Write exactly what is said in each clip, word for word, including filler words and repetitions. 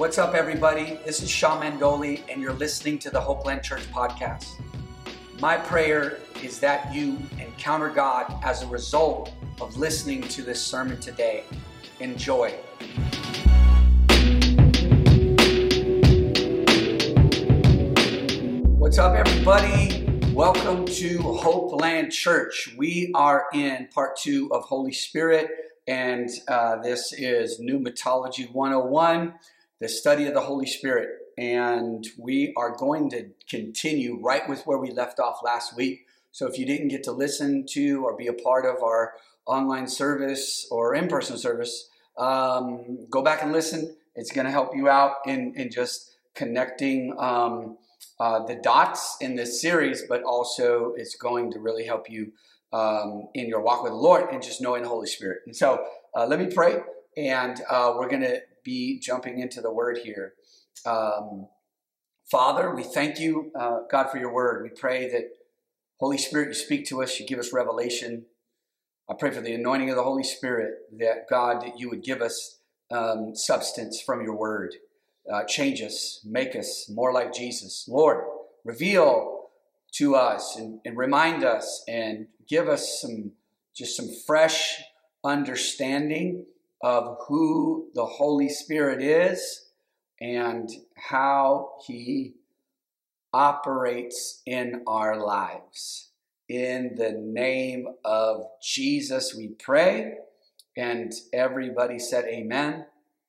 What's up, everybody? This is Sean Mandoli, and you're listening to the Hopeland Church podcast. My prayer is that you encounter God as a result of listening to this sermon today. Enjoy. What's up, everybody? Welcome to Hopeland Church. We are in part two of Holy Spirit, and uh, this is Pneumatology one oh one. The study of the Holy Spirit, and we are going to continue right with where we left off last week. So if you didn't get to listen to or be a part of our online service or in-person service, um, go back and listen. It's going to help you out in, in just connecting um, uh, the dots in this series, but also it's going to really help you um, in your walk with the Lord and just knowing the Holy Spirit. And so uh, let me pray, and uh, we're going to be jumping into the word here. Um, Father, we thank you, uh, God, for your word. We pray that, Holy Spirit, you speak to us, you give us revelation. I pray for the anointing of the Holy Spirit, that, God, that you would give us um, substance from your word. Uh, change us, make us more like Jesus. Lord, reveal to us and, and remind us and give us some, just some fresh understanding of who the Holy Spirit is and how he operates in our lives. In the name of Jesus, we pray. And everybody said amen.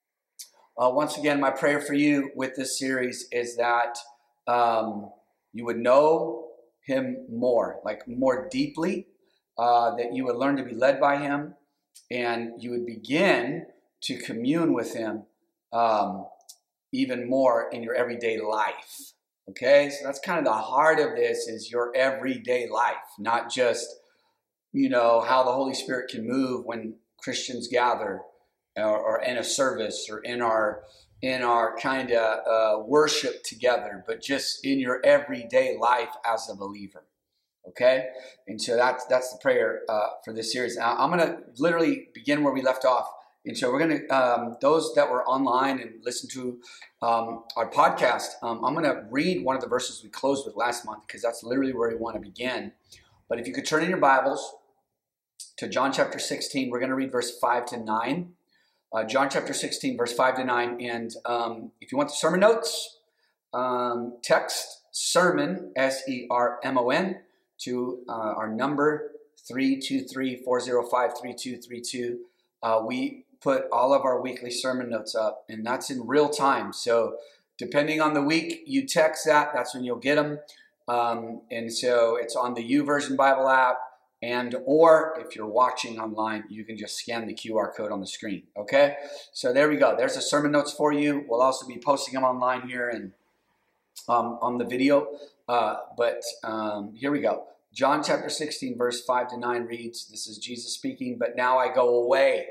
Uh, once again, my prayer for you with this series is that um, you would know him more, like more deeply, uh, that you would learn to be led by him, and you would begin to commune with him um, even more in your everyday life. Okay, so that's kind of the heart of this, is your everyday life, not just, you know, how the Holy Spirit can move when Christians gather or, or in a service or in our in our kind of uh, worship together, but just in your everyday life as a believer. Okay, and so that's that's the prayer uh, for this series. Now, I'm going to literally begin where we left off. And so we're going to, um, those that were online and listen to um, our podcast, um, I'm going to read one of the verses we closed with last month, because that's literally where we want to begin. But if you could turn in your Bibles to John chapter sixteen, we're going to read verse five to nine. Uh, John chapter sixteen, verse five to nine. And um, if you want the sermon notes, um, text sermon, S E R M O N, to uh, our number three two three, four oh five, three two three two. Uh, we put all of our weekly sermon notes up, and that's in real time. So depending on the week you text that, that's when you'll get them. Um, and so it's on the YouVersion Bible app, and or if you're watching online, you can just scan the Q R code on the screen. Okay, so there we go. There's the sermon notes for you. We'll also be posting them online here and um, on the video. Uh, but um, here we go. John chapter sixteen, verse five to nine reads, this is Jesus speaking, "But now I go away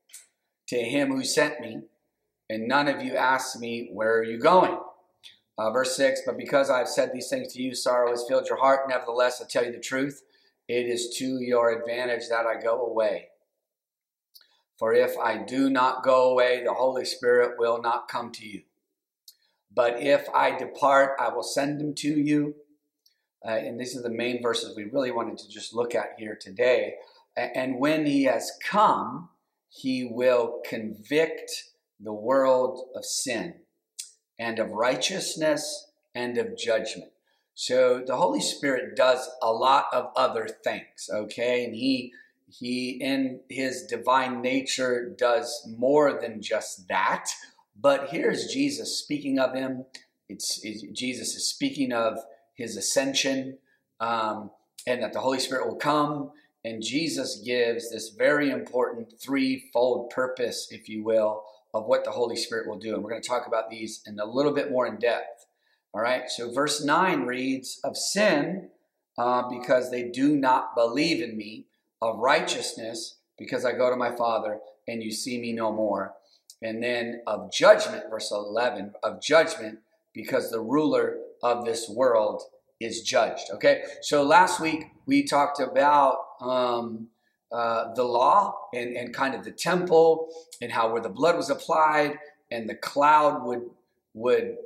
to him who sent me, and none of you ask me, 'Where are you going?'" Uh, verse six, "But because I have said these things to you, sorrow has filled your heart. Nevertheless, I tell you the truth. It is to your advantage that I go away. For if I do not go away, the Holy Spirit will not come to you. But if I depart, I will send him to you." Uh, and these are the main verses we really wanted to just look at here today. "And when he has come, he will convict the world of sin and of righteousness and of judgment." So the Holy Spirit does a lot of other things, okay? And he, he in his divine nature does more than just that. But here's Jesus speaking of him. It's, it's Jesus is speaking of his ascension, um, and that the Holy Spirit will come. And Jesus gives this very important threefold purpose, if you will, of what the Holy Spirit will do. And we're going to talk about these in a little bit more in depth. All right, so verse nine reads, "Of sin, uh, because they do not believe in me. Of righteousness, because I go to my Father, and you see me no more. And then of judgment," verse eleven, "of judgment, because the ruler of this world is judged." Okay, so last week we talked about um, uh, the law and, and kind of the temple and how where the blood was applied and the cloud would would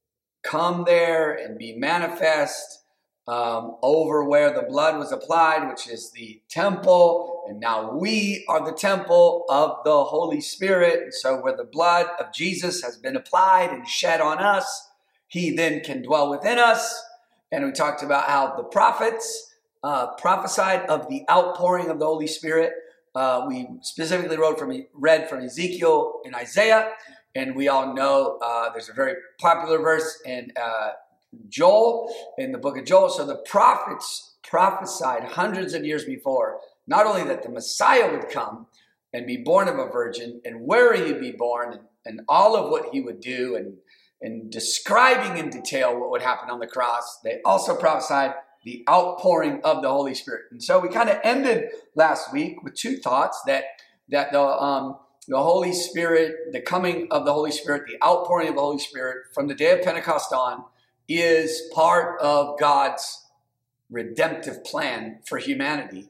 come there and be manifest um, over where the blood was applied, which is the temple. And now we are the temple of the Holy Spirit. And so where the blood of Jesus has been applied and shed on us, he then can dwell within us. And we talked about how the prophets uh, prophesied of the outpouring of the Holy Spirit. Uh, we specifically wrote from, read from Ezekiel and Isaiah. And we all know uh, there's a very popular verse in uh, Joel, in the book of Joel. So the prophets prophesied hundreds of years before, not only that the Messiah would come and be born of a virgin, and where he'd be born, and, and all of what he would do, and, and describing in detail what would happen on the cross. They also prophesied the outpouring of the Holy Spirit. And so we kind of ended last week with two thoughts, that, that the... Um, The Holy Spirit, the coming of the Holy Spirit, the outpouring of the Holy Spirit from the day of Pentecost on is part of God's redemptive plan for humanity.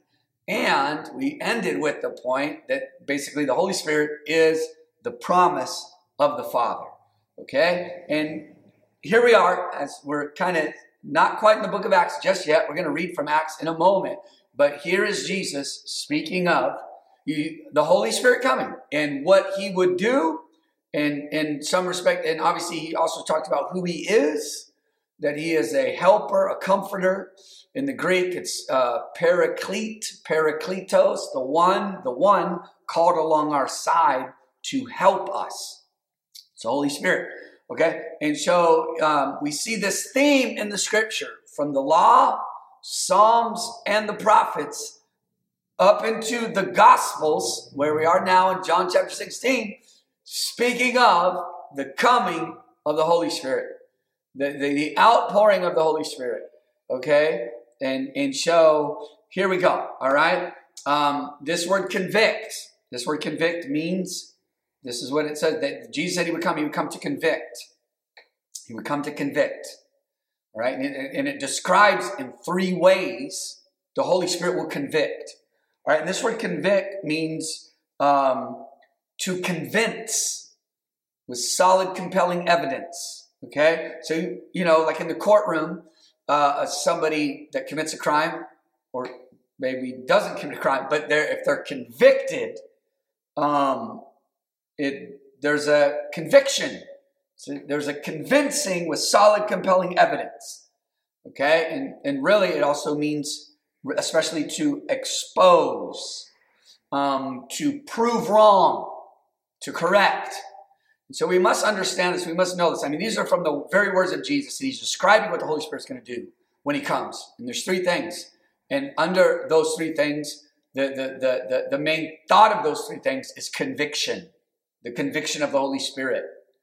And we ended with the point that basically the Holy Spirit is the promise of the Father. Okay? And here we are, as we're kind of not quite in the book of Acts just yet. We're going to read from Acts in a moment. But here is Jesus speaking of You, the Holy Spirit coming and what he would do, and in some respect, and obviously he also talked about who he is, that he is a helper, a comforter. In the Greek, it's uh, paraclete, parakletos, the one, the one called along our side to help us. It's the Holy Spirit, okay? And so um, we see this theme in the scripture from the law, Psalms, and the prophets, up into the Gospels, where we are now in John chapter sixteen, speaking of the coming of the Holy Spirit, the, the, the outpouring of the Holy Spirit, okay? And, and so here we go, all right? Um, this word convict, this word convict means, this is what it says, that Jesus said he would come, he would come to convict. He would come to convict, all right? And it, and it describes in three ways the Holy Spirit will convict. All right, and this word convict means um, to convince with solid, compelling evidence, okay? So, you know, like in the courtroom, uh, somebody that commits a crime, or maybe doesn't commit a crime, but they're, if they're convicted, um, it there's a conviction. So there's a convincing with solid, compelling evidence, okay? And, and really it also means especially to expose, um, to prove wrong, to correct. And so we must understand this. We must know this. I mean, these are from the very words of Jesus. He's describing what the Holy Spirit's going to do when he comes. And there's three things. And under those three things, the, the, the, the, the main thought of those three things is conviction, the conviction of the Holy Spirit.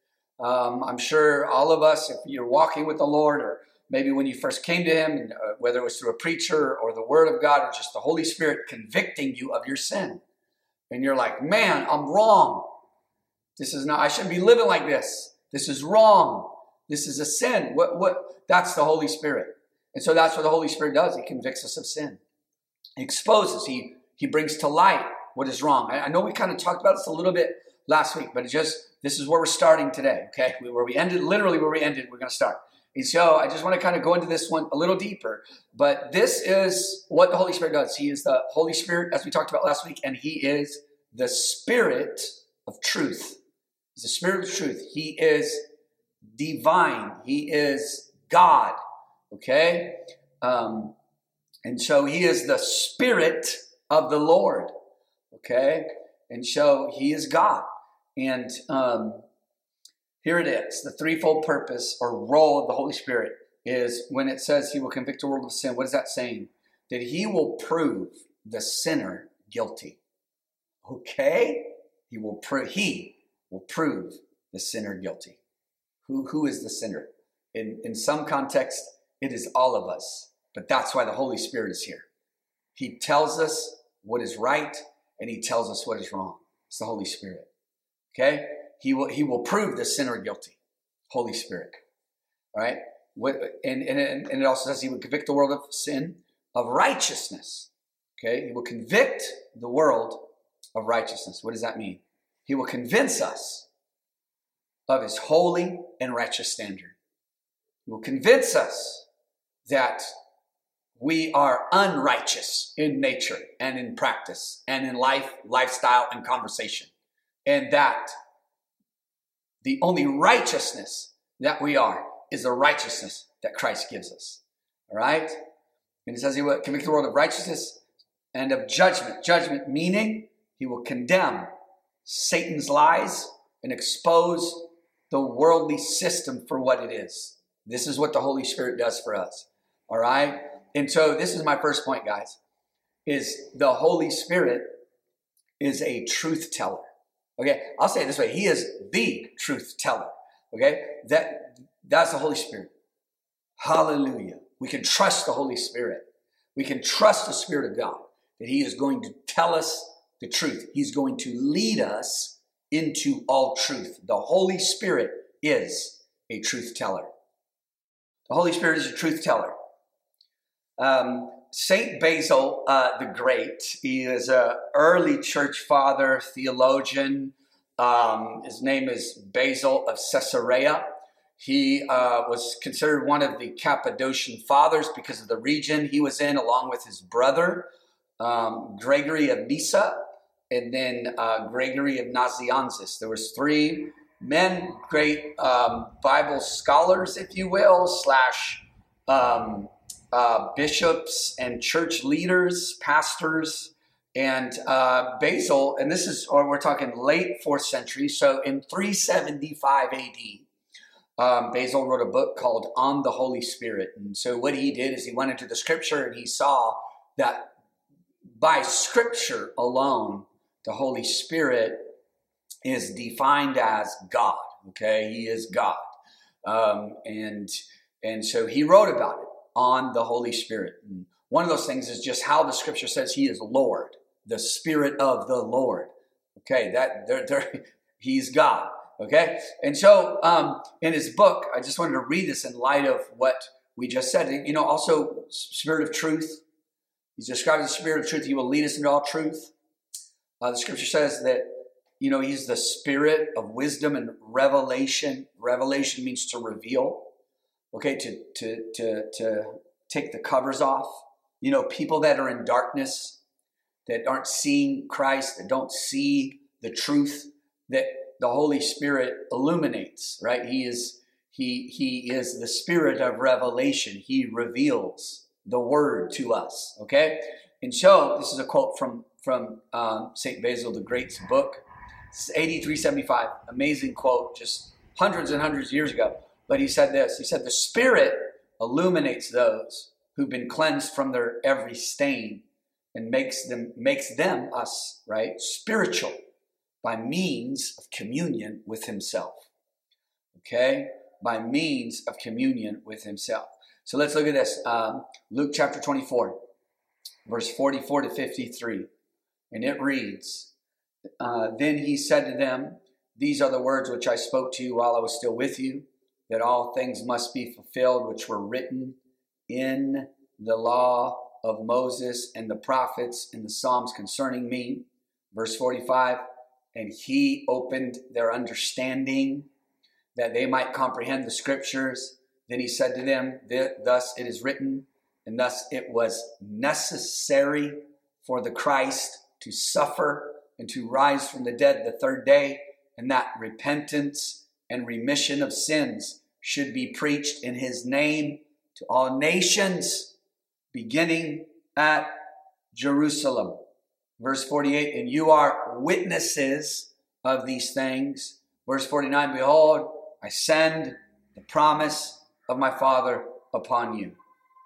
Um, I'm sure all of us, if you're walking with the Lord, or maybe when you first came to him, uh, whether it was through a preacher or the word of God or just the Holy Spirit convicting you of your sin. And you're like, man, I'm wrong. This is not, I shouldn't be living like this. This is wrong. This is a sin. What, what? That's the Holy Spirit. And so that's what the Holy Spirit does. He convicts us of sin. He exposes. He, he brings to light what is wrong. I, I know we kind of talked about this a little bit last week, but it just, this is where we're starting today. Okay. Where we ended, literally where we ended, we're going to start. And so I just want to kind of go into this one a little deeper. But this is what the Holy Spirit does. He is the Holy Spirit, as we talked about last week, and he is the Spirit of truth. He's the Spirit of truth. He is divine. He is God. Okay? Um, and so he is the Spirit of the Lord. Okay? And so he is God. And um here it is. The threefold purpose or role of the Holy Spirit is when it says he will convict the world of sin. What is that saying? That he will prove the sinner guilty. Okay? He will prove, he will prove the sinner guilty. Who, who is the sinner? In, in some context, it is all of us. But that's why the Holy Spirit is here. He tells us what is right, and he tells us what is wrong. It's the Holy Spirit. Okay? He will, he will prove the sinner guilty. Holy Spirit. All right? What, and, and, and it also says he will convict the world of sin, of righteousness. Okay? He will convict the world of righteousness. What does that mean? He will convince us of his holy and righteous standard. He will convince us that we are unrighteous in nature and in practice and in life, lifestyle, and conversation. And that the only righteousness that we are is the righteousness that Christ gives us. All right? And it says he will convict the world of righteousness and of judgment. Judgment meaning he will condemn Satan's lies and expose the worldly system for what it is. This is what the Holy Spirit does for us. All right? And so this is my first point, guys, is the Holy Spirit is a truth teller. Okay? I'll say it this way. He is the truth teller. Okay? That, that's the Holy Spirit. Hallelujah. We can trust the Holy Spirit. We can trust the Spirit of God that he is going to tell us the truth. He's going to lead us into all truth. The Holy Spirit is a truth teller. The Holy Spirit is a truth teller. Um, Saint Basil uh, the Great, he is an early church father, theologian. Um, his name is Basil of Caesarea. He uh, was considered one of the Cappadocian fathers because of the region he was in, along with his brother, um, Gregory of Nyssa, and then uh, Gregory of Nazianzus. There was three men, great um, Bible scholars, if you will, slash um, uh, bishops and church leaders, pastors, and uh, Basil, and this is, or we're talking late fourth century, so in three seventy-five A D, um, Basil wrote a book called On the Holy Spirit. And so what he did is he went into the scripture and he saw that by scripture alone, the Holy Spirit is defined as God. Okay, he is God, um, and and so he wrote about it on the Holy Spirit. And one of those things is just how the scripture says he is Lord, the Spirit of the Lord. Okay, that they're, they're, he's God. Okay, and so um, in his book, I just wanted to read this in light of what we just said. You know, also Spirit of truth. He's described as the Spirit of truth. He will lead us into all truth. Uh, the scripture says that, you know, he's the Spirit of wisdom and revelation. Revelation means to reveal. Okay, to to to to take the covers off. You know, people that are in darkness, that aren't seeing Christ, that don't see the truth, that the Holy Spirit illuminates, right? He is he he is the Spirit of revelation. He reveals the word to us. Okay, and so this is a quote from from um, Saint Basil the Great's book. It's eighty-three seventy-five. Amazing quote, just hundreds and hundreds of years ago. But he said this. He said, "The Spirit illuminates those who've been cleansed from their every stain and makes them makes them us right spiritual by means of communion with Himself." Okay, by means of communion with Himself. So let's look at this. Um, Luke chapter twenty-four, verse forty-four to fifty-three, and it reads, uh, "Then he said to them, 'These are the words which I spoke to you while I was still with you, that all things must be fulfilled which were written in the law of Moses and the prophets and the Psalms concerning me.'" Verse forty-five, "And he opened their understanding that they might comprehend the scriptures. Then he said to them, 'Thus it is written, and thus it was necessary for the Christ to suffer and to rise from the dead the third day, and that repentance and remission of sins should be preached in his name to all nations, beginning at Jerusalem.'" Verse forty-eight, "And you are witnesses of these things." Verse forty-nine, "Behold, I send the promise of my Father upon you.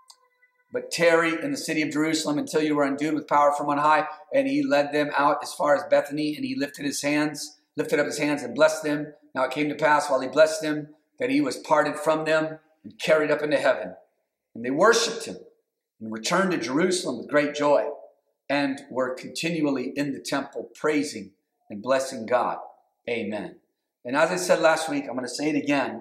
But tarry in the city of Jerusalem until you are endued with power from on high." And he led them out as far as Bethany, and he lifted his hands, lifted up his hands and blessed them. Now it came to pass while he blessed them that he was parted from them and carried up into heaven. And they worshipped him and returned to Jerusalem with great joy, and were continually in the temple praising and blessing God. Amen. And as I said last week, I'm going to say it again.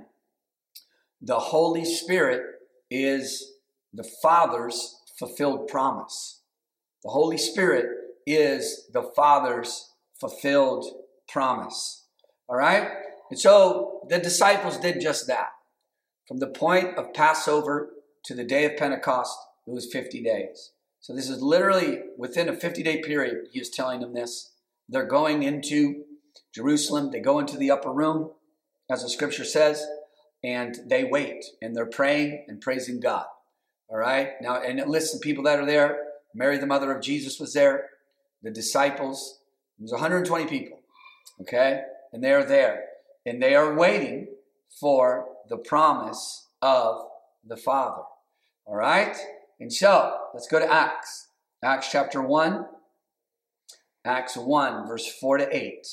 The Holy Spirit is the Father's fulfilled promise. The Holy Spirit is the Father's fulfilled promise. All right? And so the disciples did just that. From the point of Passover to the day of Pentecost, it was fifty days. So this is literally within a fifty-day period, he was telling them this. They're going into Jerusalem. They go into the upper room, as the scripture says, and they wait. And they're praying and praising God. All right? Now, and listen, people that are there, Mary, the mother of Jesus, was there. The disciples, it was one hundred twenty people. Okay? And they are there. And they are waiting for the promise of the Father. All right? And so, let's go to Acts. Acts chapter one. Acts one, verse four to eight.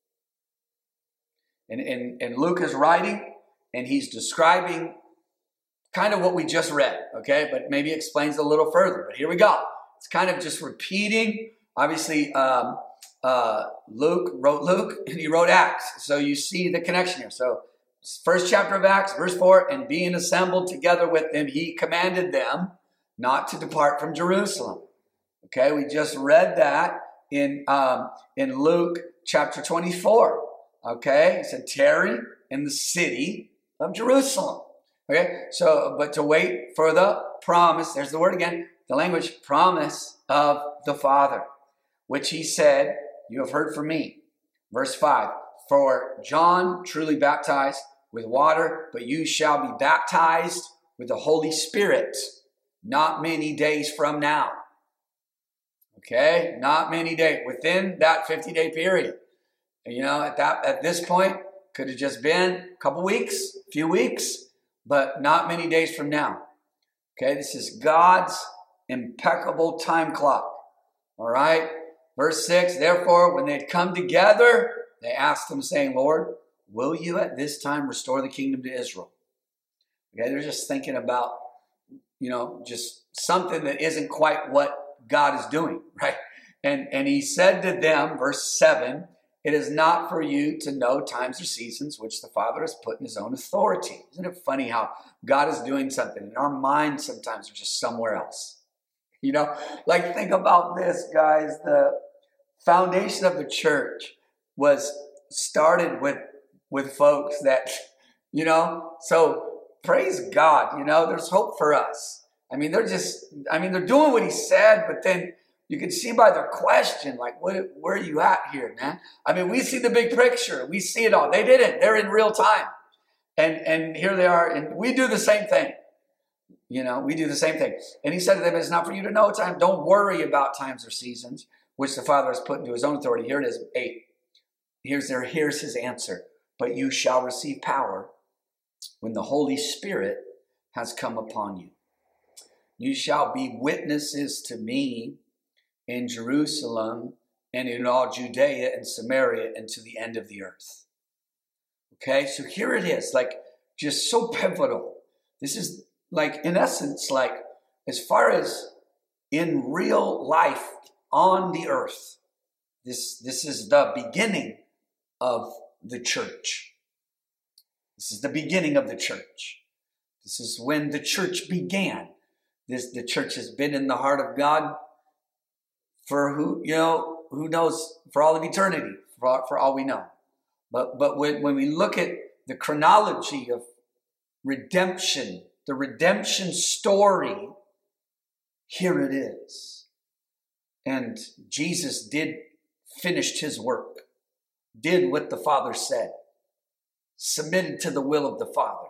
And, and, and Luke is writing, and he's describing kind of what we just read, okay? But maybe explains a little further. But here we go. It's kind of just repeating. Obviously, um, uh, Luke wrote Luke, and he wrote Acts. So you see the connection here. So first chapter of Acts, verse four, and being assembled together with them, he commanded them not to depart from Jerusalem. Okay, we just read that in um, in Luke chapter twenty-four. Okay, he said, tarry in the city of Jerusalem. Okay, so, but to wait for the promise, there's the word again, the language, promise of the Father, which he said, you have heard from me. Verse five, for John truly baptized with water, but you shall be baptized with the Holy Spirit not many days from now. Okay, not many days, within that fifty-day period. You know, at that at this point, could have just been a couple weeks, a few weeks, but not many days from now. Okay, this is God's impeccable time clock. All right, verse six, therefore, when they had come together, they asked him, saying, Lord, will you at this time restore the kingdom to Israel? Okay, they're just thinking about, you know, just something that isn't quite what God is doing, right? And, and he said to them, verse seven, it is not for you to know times or seasons which the Father has put in his own authority. Isn't it funny how God is doing something and our minds sometimes are just somewhere else? You know, like think about this, guys. The foundation of the church was started with, with folks that, you know, so praise God, you know, there's hope for us. I mean, they're just, I mean, they're doing what he said, but then you can see by their question, like, what, where are you at here, man? I mean, we see the big picture. We see it all. They didn't. They're in real time. And, and here they are. And we do the same thing. You know, we do the same thing. And he said to them, it's not for you to know time. Don't worry about times or seasons, which the Father has put into his own authority. Here it is, eight. Here's, their, here's his answer. But you shall receive power when the Holy Spirit has come upon you. You shall be witnesses to me in Jerusalem and in all Judea and Samaria and to the end of the earth. Okay, so here it is, like just so pivotal. This is like, in essence, like as far as in real life on the earth, this, this is the beginning of the church. This is the beginning of the church. This is when the church began. This, the church has been in the heart of God for who, you know, who knows, for all of eternity, for, for all we know. But, but when, when we look at the chronology of redemption, the redemption story, here it is. And Jesus did finished his work, did what the Father said, submitted to the will of the Father,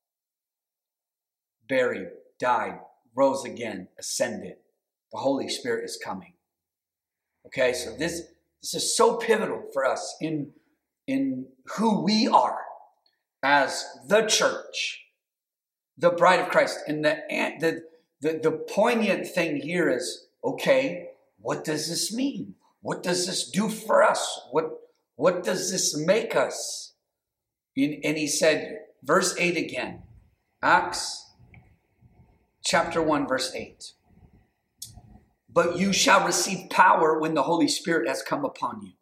buried, died, rose again, ascended. The Holy Spirit is coming. Okay, so this, this is so pivotal for us in, in who we are as the church, the bride of Christ. And the, the, the, the poignant thing here is, okay, what does this mean? What does this do for us? What, what does this make us? And, and he said, verse eight again, Acts chapter one, verse eight. But you shall receive power when the Holy Spirit has come upon you.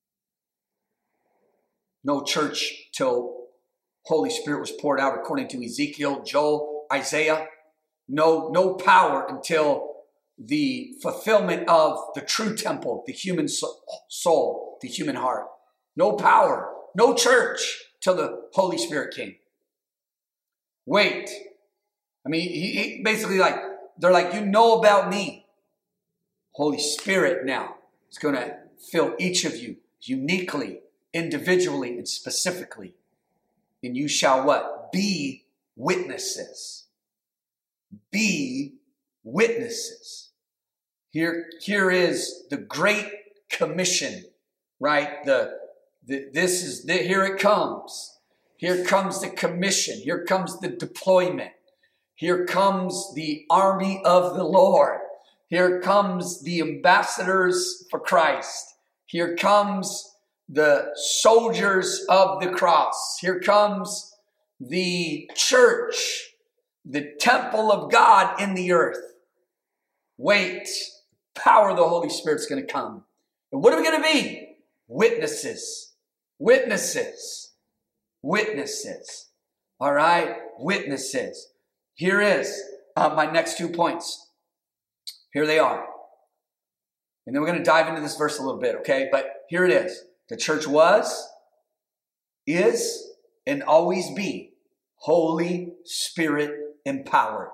No church till Holy Spirit was poured out according to Ezekiel, Joel, Isaiah. No, no power until the fulfillment of the true temple, the human soul, the human heart. No power, no church till the Holy Spirit came. Wait. I mean, he, he basically like, they're like, you know about me. Holy Spirit now is going to fill each of you uniquely, individually, and specifically. And you shall what? Be witnesses. Be witnesses. Here, here is the Great Commission, right? The, the this is the, here it comes. Here comes the commission. Here comes the deployment. Here comes the army of the Lord. Here comes the ambassadors for Christ. Here comes the soldiers of the cross. Here comes the church, the temple of God in the earth. Wait, power of the Holy Spirit's going to come. And what are we going to be? Witnesses. Witnesses. Witnesses. All right? Witnesses. Here is uh, my next two points. Here they are. And then we're going to dive into this verse a little bit, okay? But here it is. The church was, is, and always be Holy Spirit empowered.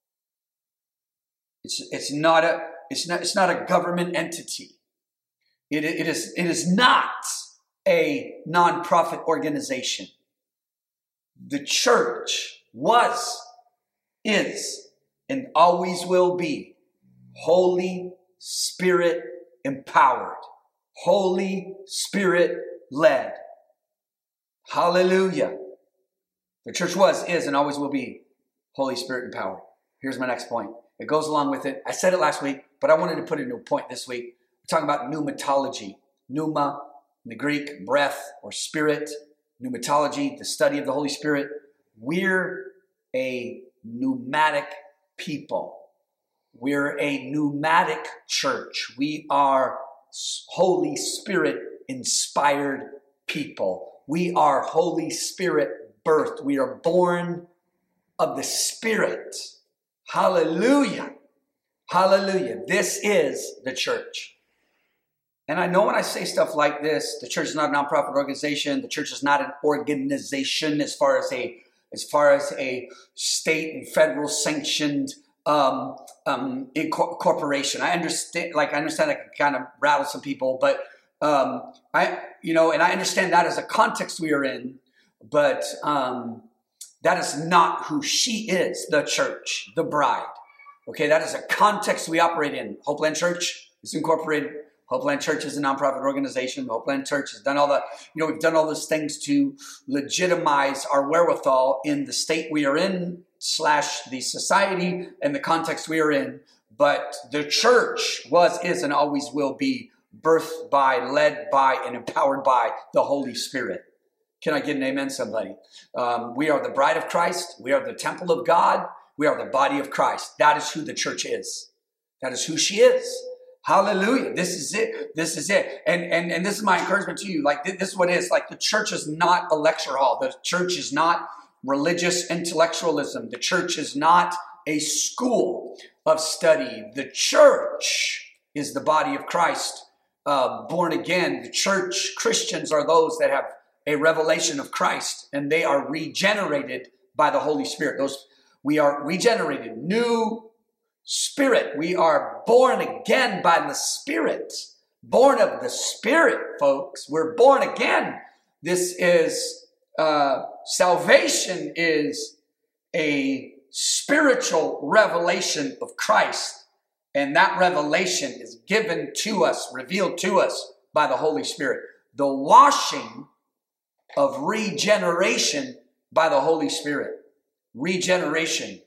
It's, it's not a, it's not, it's not a government entity. It, it is, it is not a nonprofit organization. The church was, is, and always will be Holy Spirit empowered. Holy Spirit led. Hallelujah. The church was, is, and always will be Holy Spirit empowered. Here's my next point. It goes along with it. I said it last week, but I wanted to put a new point this week. We're talking about pneumatology. Pneuma, in the Greek, breath or spirit. Pneumatology, the study of the Holy Spirit. We're a pneumatic people. We're a pneumatic church. We are Holy Spirit inspired people. We are Holy Spirit birthed. We are born of the Spirit. Hallelujah. Hallelujah. This is the church. And I know when I say stuff like this, the church is not a nonprofit organization. The church is not an organization as far as a as far as a state and federal sanctioned um, um, corporation. I understand, like I understand that can kind of rattle some people, but um, I, you know, and I understand that as a context we are in, but um, that is not who she is, the church, the bride. Okay, that is a context we operate in. Hopeland Church is incorporated. Hopeland Church is a nonprofit organization. Hopeland Church has done all the, you know, we've done all those things to legitimize our wherewithal in the state we are in, slash the society and the context we are in. But the church was, is, and always will be birthed by, led by, and empowered by the Holy Spirit. Can I get an amen, somebody? Um, we are the bride of Christ. We are the temple of God. We are the body of Christ. That is who the church is. That is who she is. Hallelujah. This is it. This is it. And, and, and this is my encouragement to you. Like, this is what it is. Like, the church is not a lecture hall. The church is not religious intellectualism. The church is not a school of study. The church is the body of Christ, uh, born again. The church, Christians are those that have a revelation of Christ, and they are regenerated by the Holy Spirit. Those, we are regenerated, new Spirit. We are born again by the Spirit. Born of the Spirit, folks. We're born again. This is, uh, salvation is a spiritual revelation of Christ. And that revelation is given to us, revealed to us by the Holy Spirit. The washing of regeneration by the Holy Spirit. Regeneration.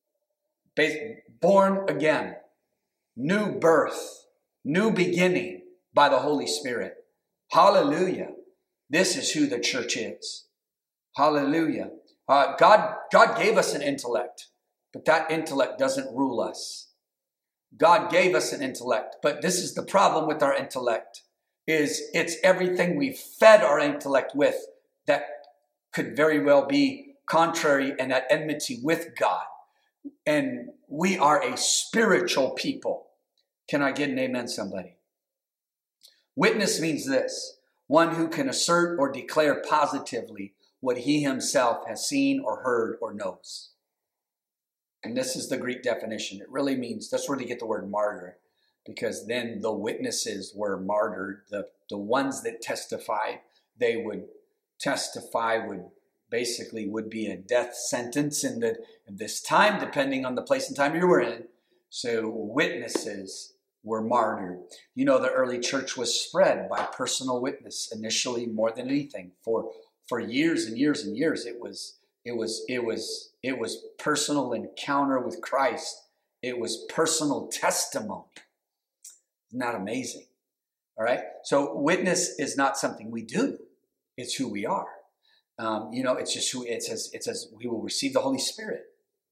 Born again, new birth, new beginning by the Holy Spirit. Hallelujah. This is who the church is. Hallelujah. Uh, God, God gave us an intellect, but that intellect doesn't rule us. God gave us an intellect, but this is the problem with our intellect, is it's everything we've fed our intellect with that could very well be contrary and at enmity with God. And we are a spiritual people. Can I get an amen, somebody? Witness means this: one who can assert or declare positively what he himself has seen or heard or knows. And this is the Greek definition. It really means, that's where they get the word martyr, because then the witnesses were martyred. The, the ones that testified, they would testify, would basically would be a death sentence in, the, in this time, depending on the place and time you were in. So witnesses were martyred. You know, the early church was spread by personal witness initially more than anything. For for years and years and years, it was it was it was it was personal encounter with Christ. It was personal testimony. Isn't that amazing? All right. So witness is not something we do. It's who we are. Um, you know, it's just who it says. It says we will receive the Holy Spirit,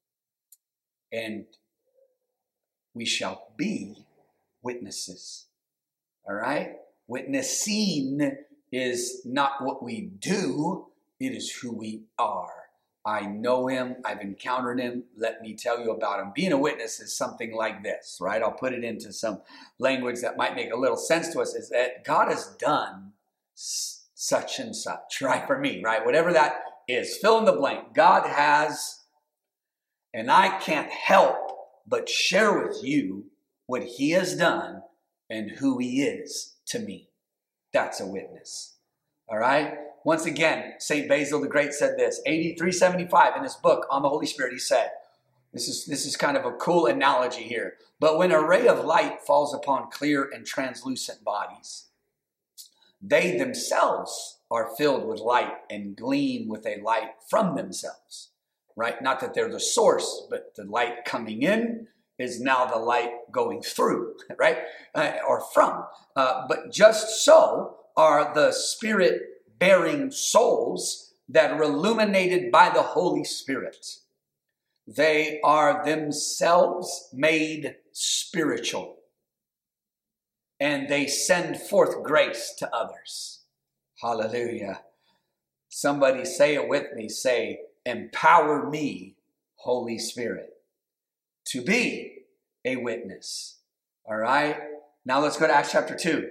and we shall be witnesses. All right? Witnessing is not what we do. It is who we are. I know him. I've encountered him. Let me tell you about him. Being a witness is something like this, right? I'll put it into some language that might make a little sense to us, is that God has done s- such and such, right? For me, right? Whatever that is, fill in the blank. God has, and I can't help but share with you what he has done and who he is to me. That's a witness. All right? Once again, Saint Basil the Great said this, A D three seventy-five, in his book on the Holy Spirit, he said, this is, this is kind of a cool analogy here, but when a ray of light falls upon clear and translucent bodies, they themselves are filled with light and gleam with a light from themselves. Right? Not that they're the source, but the light coming in is now the light going through, right? Uh, or from. Uh, but just so are the Spirit-bearing souls that are illuminated by the Holy Spirit. They are themselves made spiritual, and they send forth grace to others. Hallelujah. Somebody say it with me. Say, empower me, Holy Spirit, to be a witness. All right. Now let's go to Acts chapter two.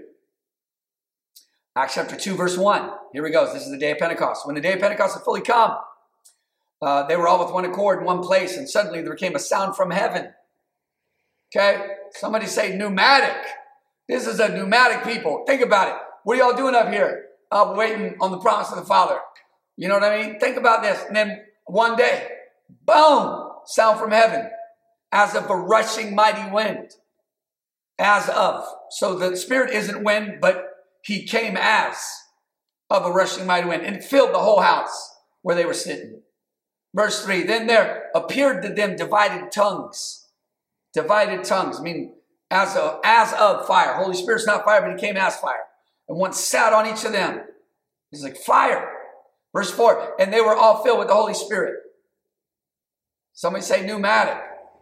Acts chapter two, verse one. Here we go. This is the day of Pentecost. When the day of Pentecost had fully come, uh, they were all with one accord in one place, and suddenly there came a sound from heaven. Okay. Somebody say pneumatic. This is a pneumatic people. Think about it. What are y'all doing up here? Uh, waiting on the promise of the Father. You know what I mean? Think about this. And then one day, boom, sound from heaven, as of a rushing mighty wind. As of. So the Spirit isn't wind, but he came as of a rushing mighty wind, and it filled the whole house where they were sitting. Verse three, then there appeared to them divided tongues. Divided tongues, I mean, as of, as of fire. Holy Spirit's not fire, but he came as fire. And one sat on each of them. He's like fire. Verse four, and they were all filled with the Holy Spirit. Somebody say pneumatic.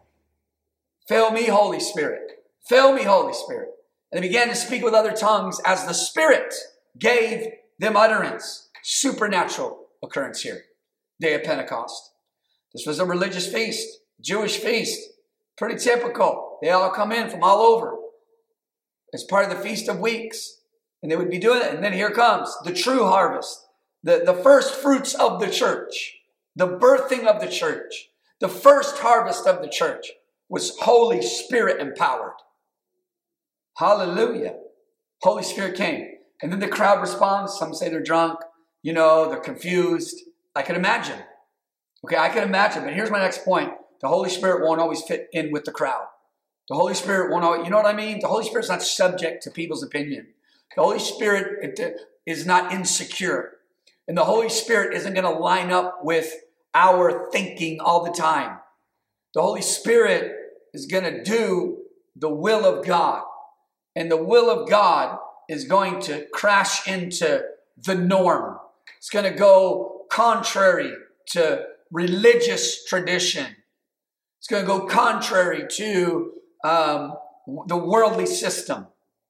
Fill me, Holy Spirit. Fill me, Holy Spirit. And they began to speak with other tongues as the Spirit gave them utterance. Supernatural occurrence here. Day of Pentecost. This was a religious feast, Jewish feast. Pretty typical. They all come in from all over. It's part of the Feast of Weeks. And they would be doing it. And then here comes the true harvest. The, the first fruits of the church, the birthing of the church, the first harvest of the church was Holy Spirit empowered. Hallelujah. Holy Spirit came. And then the crowd responds. Some say they're drunk. You know, they're confused. I can imagine. Okay, I can imagine. But here's my next point. The Holy Spirit won't always fit in with the crowd. The Holy Spirit won't always, you know what I mean? The Holy Spirit's not subject to people's opinion. The Holy Spirit is not insecure. And the Holy Spirit isn't going to line up with our thinking all the time. The Holy Spirit is going to do the will of God. And the will of God is going to crash into the norm. It's going to go contrary to religious tradition. It's going to go contrary to um, the worldly system.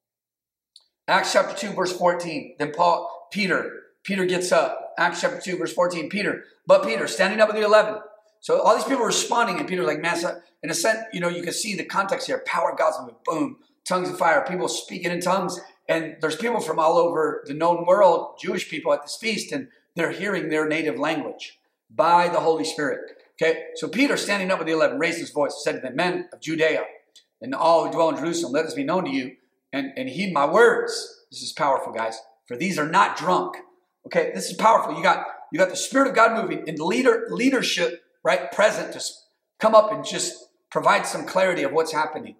Acts chapter two, verse fourteen. Then Paul, Peter, Peter gets up. Acts chapter two, verse fourteen. Peter, but Peter, standing up with the eleven. So all these people were responding, and Peter's like, man, so in a sense, you know, you can see the context here. Power of God's moving, boom, tongues of fire, people speaking in tongues. And there's people from all over the known world, Jewish people at this feast, and they're hearing their native language by the Holy Spirit. Okay, so Peter, standing up with the eleven, raised his voice and said to the men of Judea and all who dwell in Jerusalem, let this be known to you and, and heed my words. This is powerful, guys. For these are not drunk. Okay, this is powerful. You got you got the Spirit of God moving and leader leadership, right, present to come up and just provide some clarity of what's happening.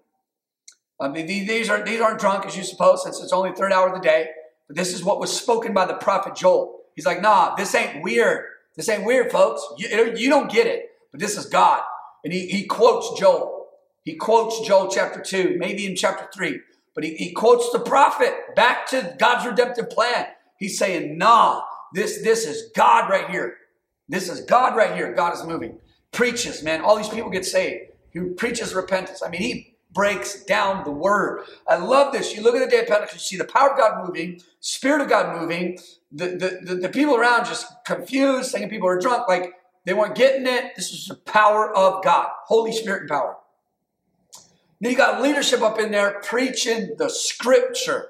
I mean, these are these aren't drunk as you suppose, since it's only the third hour of the day. But this is what was spoken by the prophet Joel. He's like, nah, this ain't weird. This ain't weird, folks. You, you don't get it. But this is God. And he, he quotes Joel. He quotes Joel chapter two, maybe in chapter three. But he, he quotes the prophet back to God's redemptive plan. He's saying, nah, this, this is God right here. This is God right here. God is moving. Preaches, man. All these people get saved. He preaches repentance. I mean, he breaks down the word. I love this. You look at the day of Pentecost, you see the power of God moving, Spirit of God moving, the, the, the, the people around just confused, thinking people are drunk, like they weren't getting it. This is the power of God, Holy Spirit and power. Then you got leadership up in there preaching the scripture.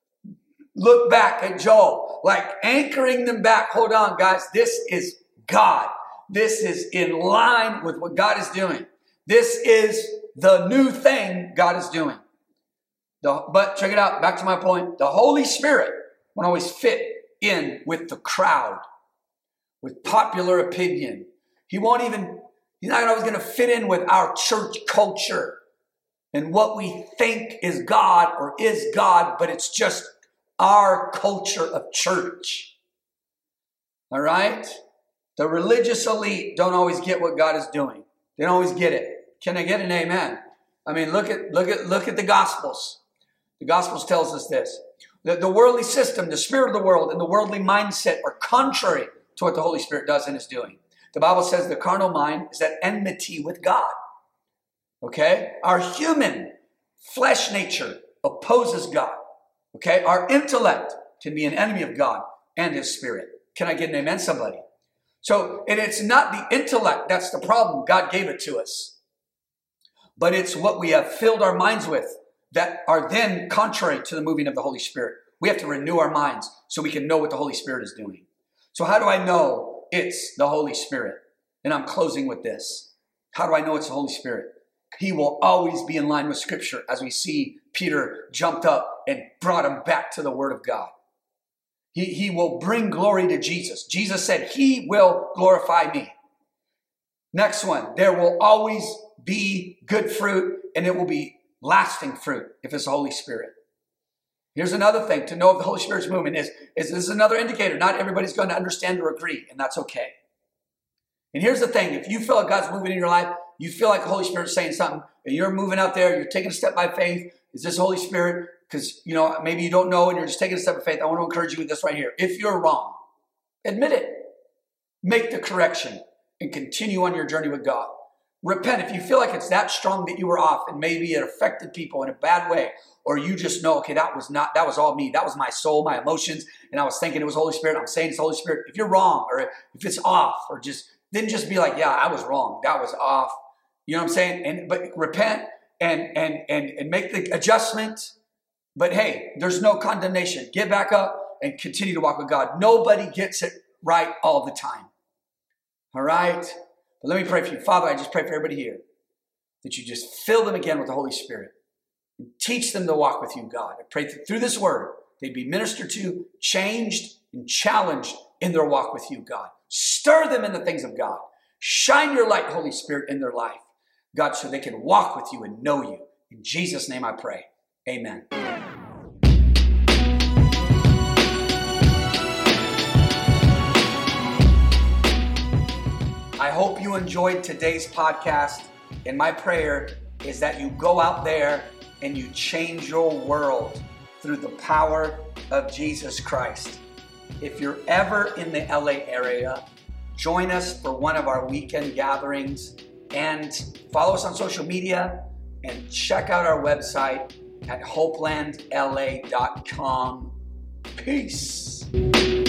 Look back at Joel, like anchoring them back. Hold on, guys. This is God. This is in line with what God is doing. This is the new thing God is doing. The, but check it out. Back to my point. The Holy Spirit won't always fit in with the crowd, with popular opinion. He won't even, he's not always going to fit in with our church culture and what we think is God or is God, but it's just our culture of church. All right? The religious elite don't always get what God is doing. They don't always get it. Can I get an amen? I mean, look at look at look at the Gospels. The Gospels tells us this. The, the worldly system, the spirit of the world, and the worldly mindset are contrary to what the Holy Spirit does and is doing. The Bible says the carnal mind is at enmity with God. Okay? Our human flesh nature opposes God. Okay? Our intellect can be an enemy of God and his spirit. Can I get an amen, somebody? So, and it's not the intellect that's the problem. God gave it to us. But it's what we have filled our minds with that are then contrary to the moving of the Holy Spirit. We have to renew our minds so we can know what the Holy Spirit is doing. So how do I know it's the Holy Spirit? And I'm closing with this. How do I know it's the Holy Spirit? He will always be in line with Scripture, as we see Peter jumped up and brought him back to the Word of God. He, he will bring glory to Jesus. Jesus said, he will glorify me. Next one, there will always be good fruit, and it will be lasting fruit if it's the Holy Spirit. Here's another thing to know if the Holy Spirit's movement is, is this is another indicator. Not everybody's going to understand or agree, and that's okay. And here's the thing. If you feel like God's moving in your life, you feel like the Holy Spirit's saying something, and you're moving out there, you're taking a step by faith. Is this Holy Spirit? Because, you know, maybe you don't know and you're just taking a step of faith. I want to encourage you with this right here. If you're wrong, admit it. Make the correction and continue on your journey with God. Repent. If you feel like it's that strong that you were off and maybe it affected people in a bad way, or you just know, okay, that was not, that was all me. That was my soul, my emotions, and I was thinking it was Holy Spirit. I'm saying it's Holy Spirit. If you're wrong, or if it's off, or just, then just be like, yeah, I was wrong. That was off. You know what I'm saying? And but repent and and and and make the adjustment. But hey, there's no condemnation. Get back up and continue to walk with God. Nobody gets it right all the time. All right? But let me pray for you. Father, I just pray for everybody here that you just fill them again with the Holy Spirit and teach them to walk with you, God. I pray that through this word, they'd be ministered to, changed, and challenged in their walk with you, God. Stir them in the things of God. Shine your light, Holy Spirit, in their life, God, so they can walk with you and know you. In Jesus' name I pray. Amen. I hope you enjoyed today's podcast, and my prayer is that you go out there and you change your world through the power of Jesus Christ. If you're ever in the L A area, join us for one of our weekend gatherings and follow us on social media and check out our website at hopeland l a dot com. Peace.